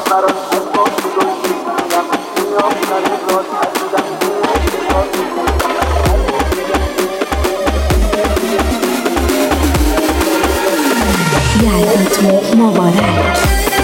یلداتون مبارک.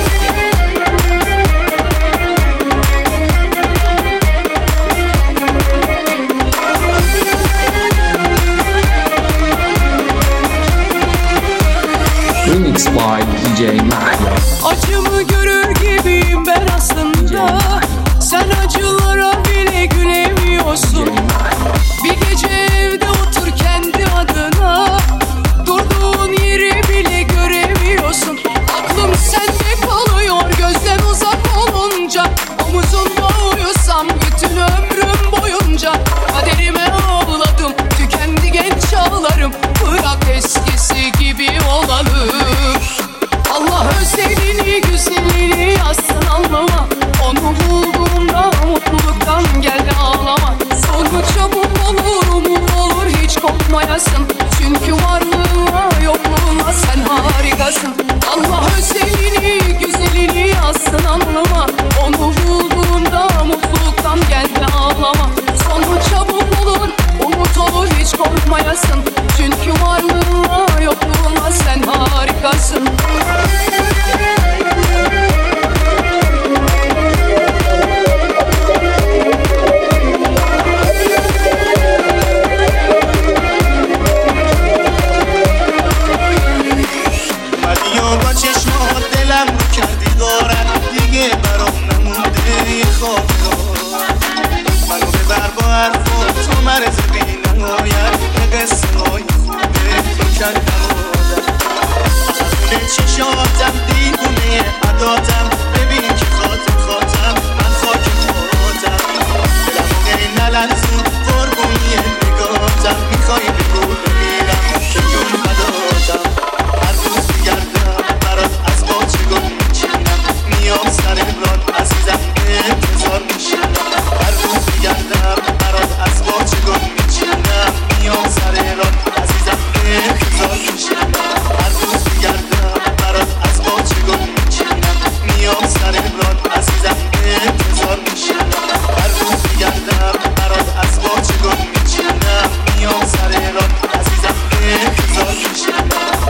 Remix by DJ Mahya. Acımı görür gibiyim ben aslında. Sen acılara bile gülemiyorsun. Bir gece evde otur kendi adına. Durduğun yeri bile göremiyorsun. Aklım sende kalıyor gözden uzak olunca. Omuzumda uyusam bütün ömrüm boyunca. Kaderime ağladım, tükendi genç çağlarım. Bırak eskisi gibi olalım. Allah özlemini, güzelliğini yazsın alnıma. Onu bulduğumda mutluluktan geldi ağlama. Sonu çabuk olur, umut olur, hiç kopmayasın. Çünkü varlığına yokluğuna sen harikasın. Allah özlemini, güzelliğini yazsın alnıma. Onu bulduğumda mutluluktan geldi ağlama. Sonu çabuk olur, umut olur, hiç korkmayasın. Çünkü varlığına yokluğuna sen harikasın. با چشمات دلم رو کردی دارن دیگه برام نمونده یه خواب منو ببر با حرفات تو مرز بی نهایت قصه های خوبه کردم خونه چشاتم دیوونه عداتم ببین که خاطم من خاک خاطم دلم موقعی نلرزون قربونی نگاتم میخوای بگو ببینم که جون بداتم هر روز بگردم برات از باچه گل میچینم میام سر راد عزیزم انتظار میشینم هر روز بگردم برات از باچه گل میچینم میام سر راد عزیزم انتظار میشینم هر روز بگردم برات از باچه گل میچینم میام سر راد عزیزم انتظار میشینم هر روز بگردم برات از باچه گل میچینم میام سر راد عزیزم انتظار میشینم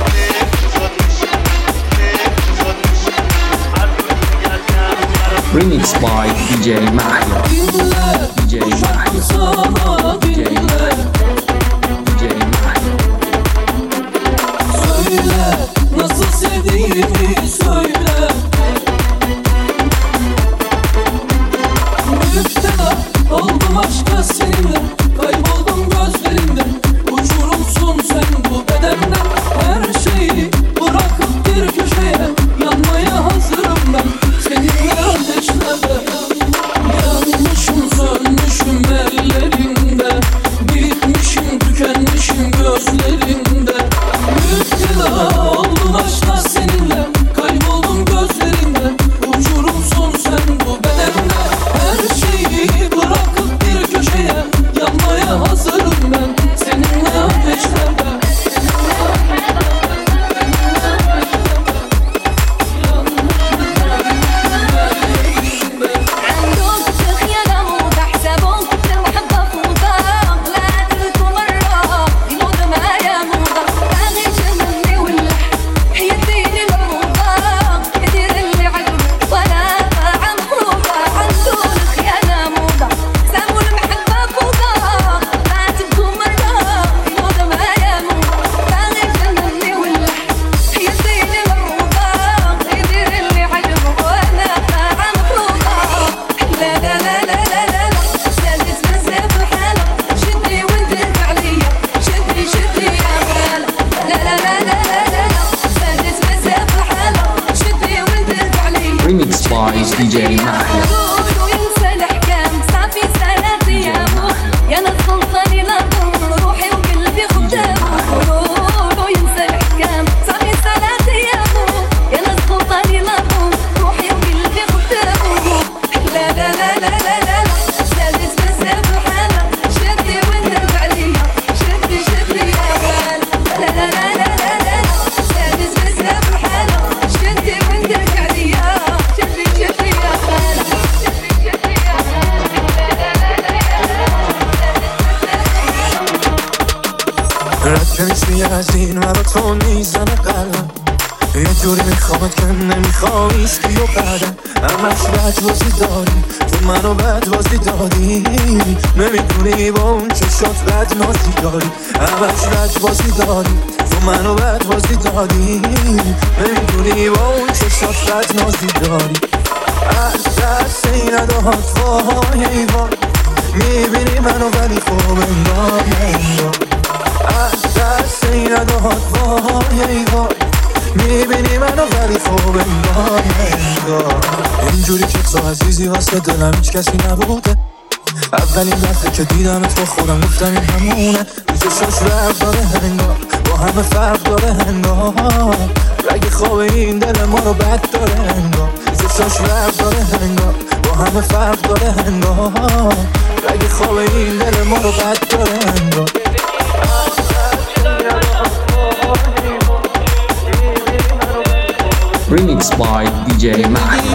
Remix by DJ Mahya. DJ Mahya. DJ Mahya. DJ Mahya. Söyle nasıl sevdiğimi söyle. Müptela oldum aşka seninle. Kayboldum gözlerinde. Uçurumsun sen bu bedenden. Her şeyi bırakıp bir köşeye. Yanmaya hazırım ben. Seninle ateşlerde. Yanmışım sönmüşüm ellerinde. Bitmişim tükenmişim gözlerinde. Müptela oldum aşka seninle. Kayboldum gözlerinde. Uçurumsun sen bu bedende. Her şeyi bırakıp bir köşeye. Yanmaya hazırım ben. Seninle ateşlerde. Remix by DJ Mahya. شدي وانت عليا شدي مرا تو میزنه قلبم یه جوری میخواد که نمیخوایش بیو بعدم همش بدبازی داری تو منو بدبازی دادی نمیدونی با اون چشات بد نازی داری همش بدبازی داری تو منو بدبازی دادی نمیدونی با اون چشات بد نازی داری از دست این اداهات وای وای میبینی منو ولی خوب انگار از دست این اداهات وای وای میبینی منو ولی خوب انگار اینجوری که تو عزیزی واسه دلم هیچ کسی نبوده اولین دفعه که دیدمت با خودم گفتم این همونه چشاش فرق داره انگار با همه فرق داره انگار رگ خواب این دل ما رو بد داره انگار چشاش فرق داره انگار با همه فرق داره انگار رگ خواب این دل ما رو بد داره انگار Remix by DJ Mahia.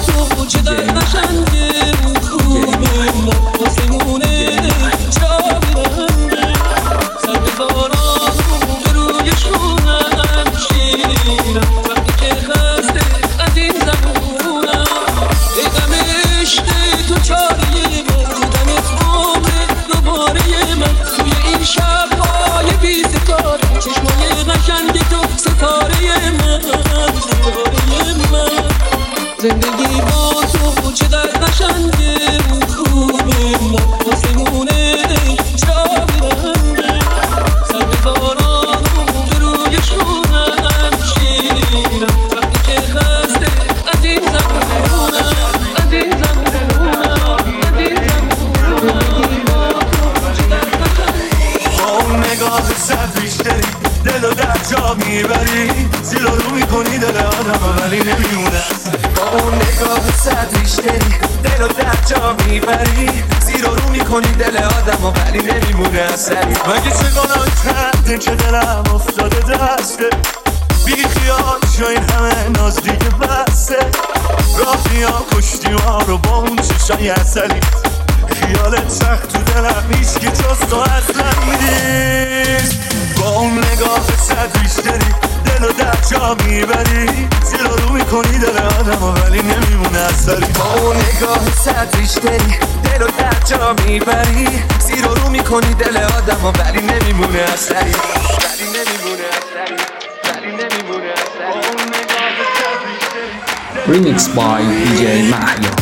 زندگی با تو چه در قشنگه خوبه واسمونه جا بیرنده سر به باران به روی شونم شیرم وقتی که خسته از این زمونم از این زمونم از این زمونم زندگی با تو چه در قشنگه با اون نگاه صد بیشتری دل و در جا میبری زیر رو میکنی دل آدم ولی نمیمونه با اون نگاه صد بیشتری دل و در جا میبری زیر رو میکنی دل آدم ولی نمیمونه اثری مگه چه گناه کرده که دلم افتاده دسته بی خیال شو این همه ناز دیگه بسته رافیا کشتی ما رو با اون چشای اصلی خیالت سخت تو دلم هیچ که جز تو اصلا نیست با اون نگاه صد بیشتری دل و در جا میبری زیر رو میکنی دل آدم ولی نمیمونه اثری با اون نگاه صد بیشتری دل و در جا میبری زیر رو میکنی دل آدم ولی نمیمونه اثری ولی نمیمونه اثری ولی نمیمونه اثری با اون نگاه صد بیشتری Remix by DJ Mahia.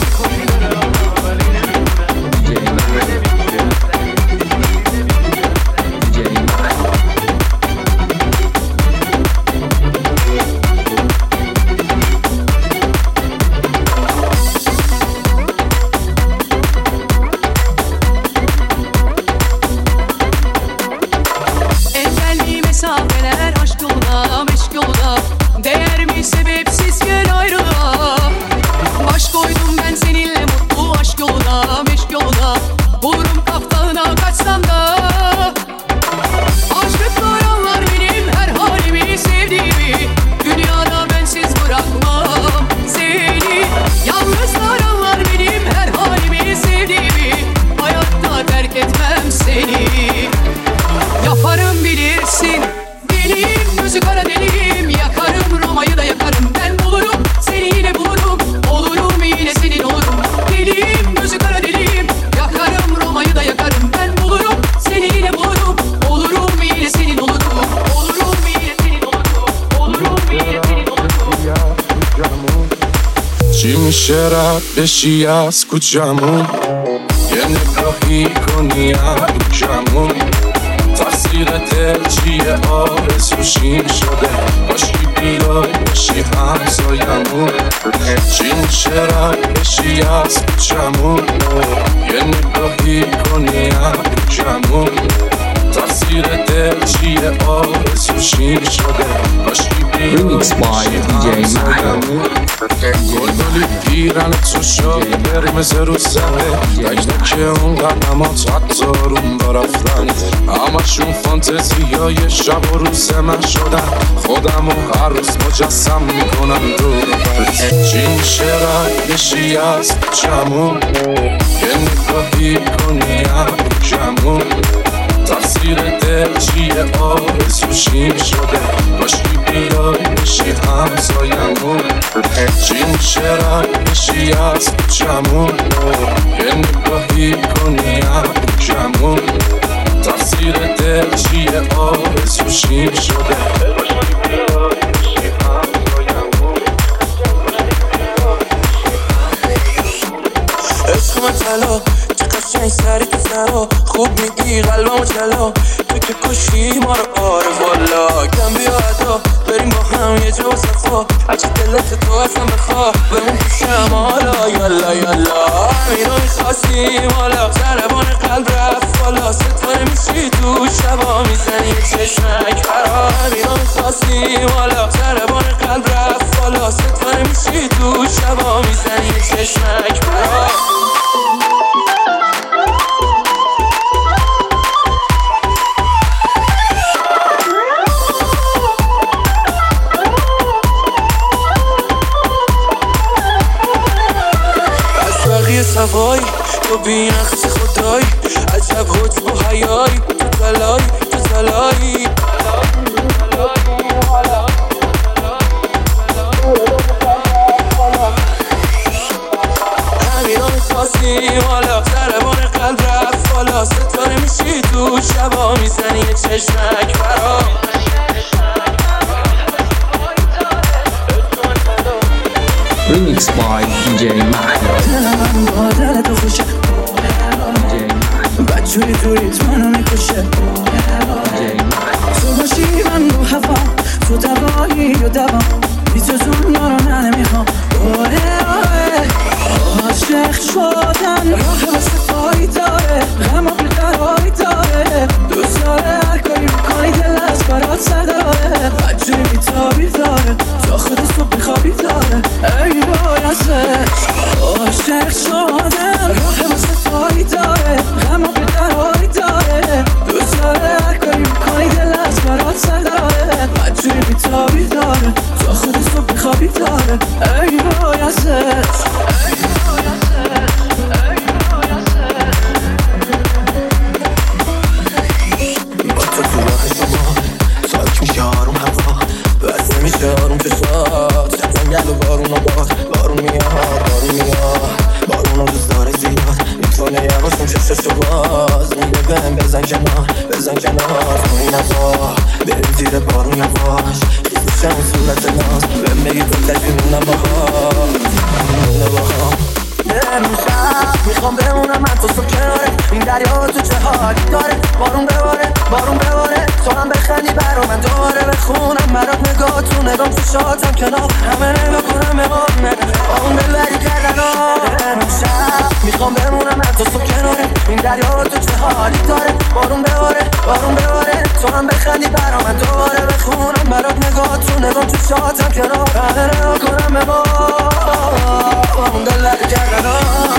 Değer mi sebepsiz gel ayrılığa Baş koydum ben seninle mutlu aşk yoluna meşk yoluna Bulurum kaftağına kaçsam da Aşklar anlar benim her halimi sevdiğimi Dünyada bensiz bırakmam seni Yalnızlar anlar benim her halimi sevdiğimi Hayatta terk etmem seni Yaparım bilirsin Deliyim gözü kara deliyim Yakarım Roma'yı da yakarım Ben bulurum seni yine bulurum Olurum yine senin olurum Deliyim gözü kara deliyim Yakarım Roma'yı da yakarım Ben bulurum seni yine bulurum Olurum yine senin olurum Olurum yine senin olurum Olurum yine senin olurum چی میشه رد بشی از کوچمون یه نگاهی کنی از کوچمون تقصیر دل چیه آرزوشیم شده باشی بیای باشی همسایمون چی میشه رد بشی از کوچمون یه نگاهی کنی از کوچمون تقصیر دل چیه آرزوشیم شده باشی Remix by DJ Mahia. گلگلی پیرن تو شاده بریم زرو زمه دکته که اون قدمات حتی روم برفتن همشون فانتزی های شب و روز من شدن خودم و هر روز مجسم میکنم دور چی میشه رد بشی از چمون یه نگاهی کنی هم کمون تقصیر دل چیه آرزو شیم شده باشی بیای بشی همسایمون چی میشه رنگ بشی از کوچمون یه نگاهی کنی هم کمون تقصیر دل چیه آرزو شیم شده باشی بیای بشی همسایمون عشق من طلا چه قشنگ سری تو سرا خوب میگی قلبمو جلا تو که کشی ما رو آره والا کم بیا ادا بریم با هم یه جا و صفا هرچی دلت تو اصلا بخوا بمون پیشم حالا یالا یالا همینو میخواستیم حالا ضربان قلب رفت بالا ستاره میشی تو شبا میزنی یه چشمک برا همینو میخواستیم حالا ضربان قلب رفت بالا ستاره میشی تو شبا میزنی یه چشمک برا سوای تو بی نقص خدایی عجب حج با حیایی تو تلایی تو تلایی همینا میخواستیم حالا ضربان قلب رفت بالا ستاره میشی تو شبا میزنی یه چشمک برا Remix by DJ Mahia. دلم با دل تو خوشه بدجوری دوریت منو میکشه تو باشی من رو هوا تو دوایی و دوام بی تو دنیا رو نه نمیخوام عاشق شدن راه واسه پایی داره غم و بیقراری داره دوست داره هر کاری بکنی دل از برات سر داره بدجوری بیتابی داره تا خود صبح بخوابی داره ای بایستش عاشق شدن راه واسه پایی داره غم و بیقراری داره دوست داره هر کاری بکنی دل از برات سر داره بدجوری بیتابی داره تا خود صبح بخوابی داره ای بایستش با تو تو راه شما ساک میشه آروم هوا بس نمیشه آروم چشات جنگل و بارون و بارون میاد بارون رو دوست داره زیاد میتونه یواشون چششو باز میگه بهم بزن کنار تو این هوا بریم زیر بارون یواش خیز بشم صورت ناز بهم بگی کلک میمونم باها امشب میخوام بمونم من تو صبح کناره این دریا تو چه حالی داره بارون بباره تو هم بخندی برا من دوباره بخونم برات نگاه تو نگام تو شاتم کنار همه نگاه کنم به اون دلبری کردن امشب میخوام بمونم من تو صبح کناره این دریا تو چه حالی داره بارون بباره تو هم بخندی برا من دوباره بخونم برات نگاه تو نگام تو شاتم کنار همه نگاه کنم به اون دلبری کردن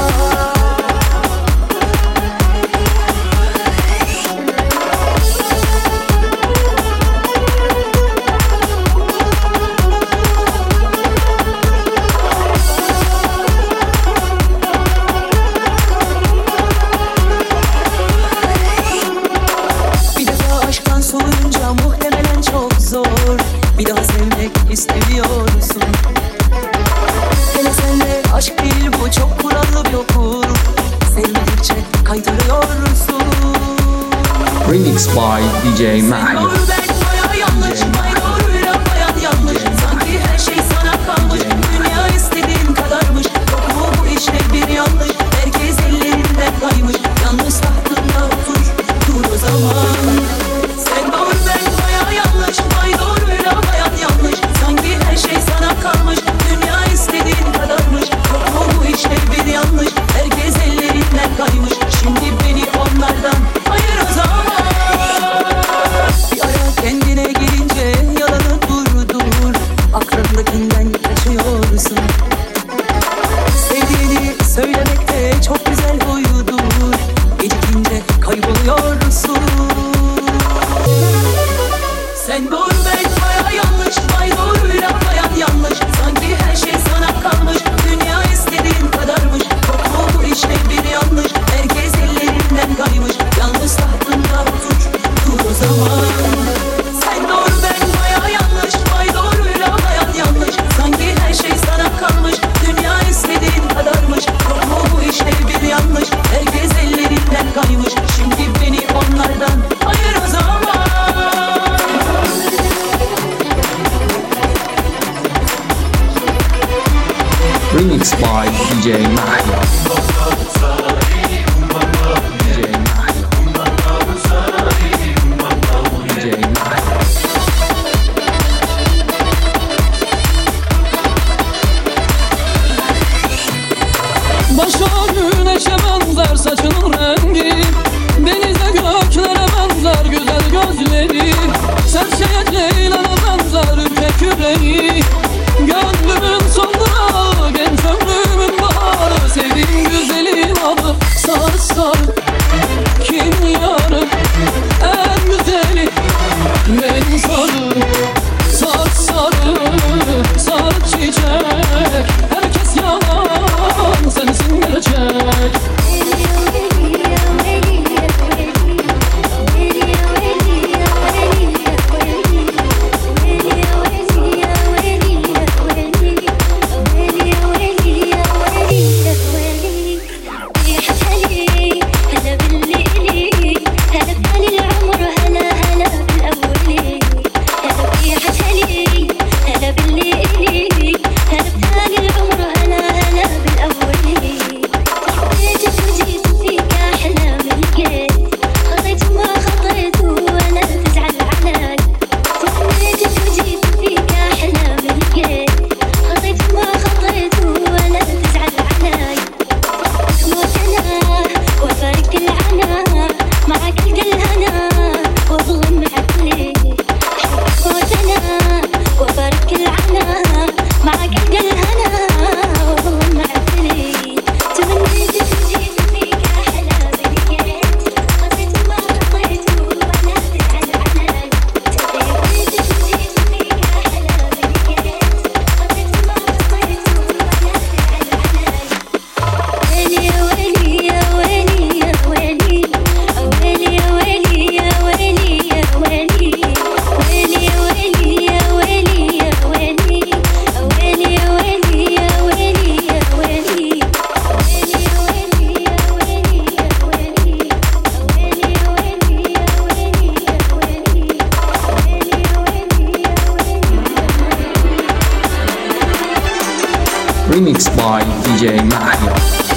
İstemiyorsun. Hele senle aşk değil bu, çok kurallı bir okul. Sevmedikçe kaydırıyorsun. Remix by DJ Mahia. Doğru ben bayağı yanlış, doğruyla bayan yanlış. Sanki her şey sana kalmış, dünya istediğin kadarmış. Yok mu bu işte bir yanlış, herkes ellerinden kaymış. Yalnız tahtında otur, dur o zaman. Sen doğru ben bayağı yanlış, doğruyla bayan yanlış. Sanki her şey sana kalmış, dünya istediğin kadarmış. Yok mu bu işte bir yanlış, herkes ellerinden kaymış. Şimdi beni onlardan ayır o zaman. Bir ara Remix by DJ Mahia. Başa güneşe benzer saçının rengi, denize göklere benzer güzel gözleri, serçeye ceylana benzer ürkek yüreği, gönlümün sonuna genç ömrümün baharı, sevdiğim güzelin adı sarı sarı. Kim yarım en güzeli benim sarı, sarı sarı, sarı çiçek. Herkes yalan, sensin gerçek. Remix by DJ Mahia.